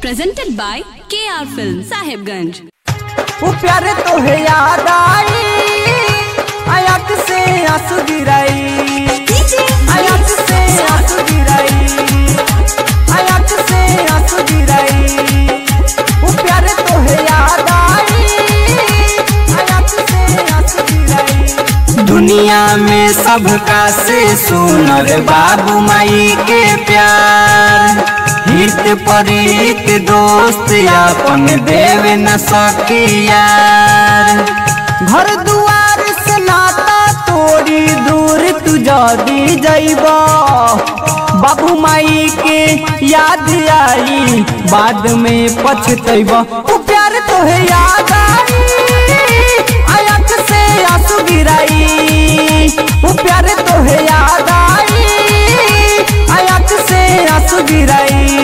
presented by KR Film Sahibganj। वो प्यारे तो है याद आई, आँख से आंसू गिराई, आँख से आंसू गिराई, आँख से आंसू गिराई। वो प्यारे तो है याद आई, आँख से आंसू गिराई। दुनिया में सबका से सुनर बाबू माई के प्यार, हित परित दोस्त अपन देव न सकी यार। घर दुआर से नाता तोड़ी दूर तू जदी जइबा, बाबू माई के याद आई बाद में पछतइबा। तू प्यार तो है याद आई, आँख से आंसू गिराई। वो प्यार तो है याद आई, आँख से आंसू गिराई।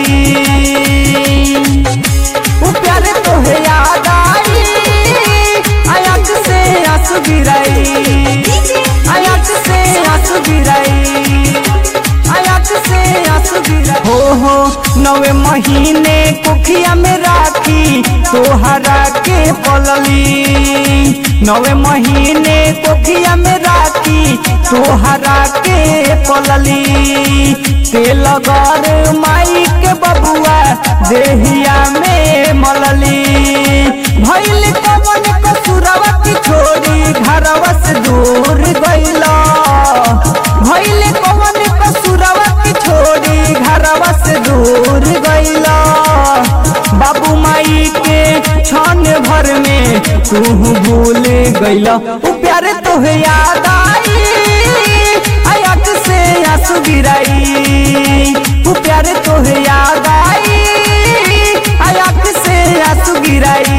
वो प्यार तो है याद आई, आँख से आंसू गिराई, आँख से आंसू गिराई, आँख से आंसू गिराई। हो 9 महीने कुखिया में राखी तोहरा के पलली, 9 महीने कुखिया में राखी तोहरा के पलली। तेल गर माई के बबुआ देहिया में मलली, भइल कवन कसुरवा की छोड़ी घरवा से दूर गइला, भइल कवन कसुरवा की छोड़ी घरवा से दूर गइला। बाबू माई के क्षण भर में तू भूल गइला। वो प्यारे तो है याद आई, आँख से आंसू गिराई। वो प्यारे तो है याद आई, आँख से आंसू गिराई,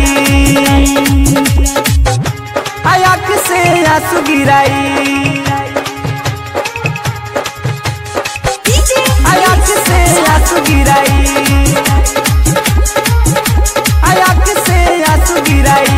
आँख से आंसू गिराई, आँख से आंसू गिराई, आँख से आंसू गिराई।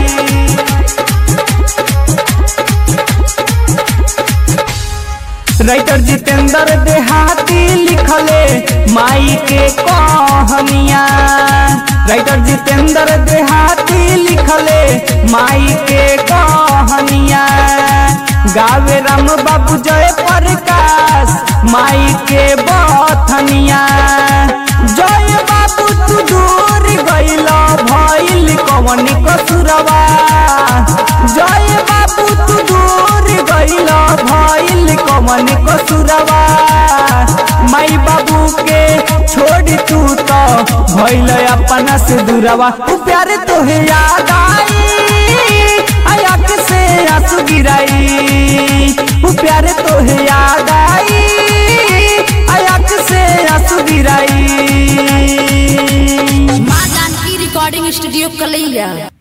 राइटर जितेंद्र देहाती लिखले माई के कहानिया, राइटर जितेंद्र देहाती लिखले माई के कहानिया। गावे राम बाबू जय प्रकाश माई के बथनिया। जय बाबू तू दूर गइला भइल कवन कसुरवा, जय बाबू तू दूर गइला भइल कवन कसुरवा। माई बाबू के छोड़ तू तो भइल अपना से दूरवा। तू प्यारे तो है याद आई, आँख से आंसू गिराई। तू प्यारे तो है याद आई, आँख से आंसू गिराई। माँ जानकी रिकॉर्डिंग स्टूडियो कलैया।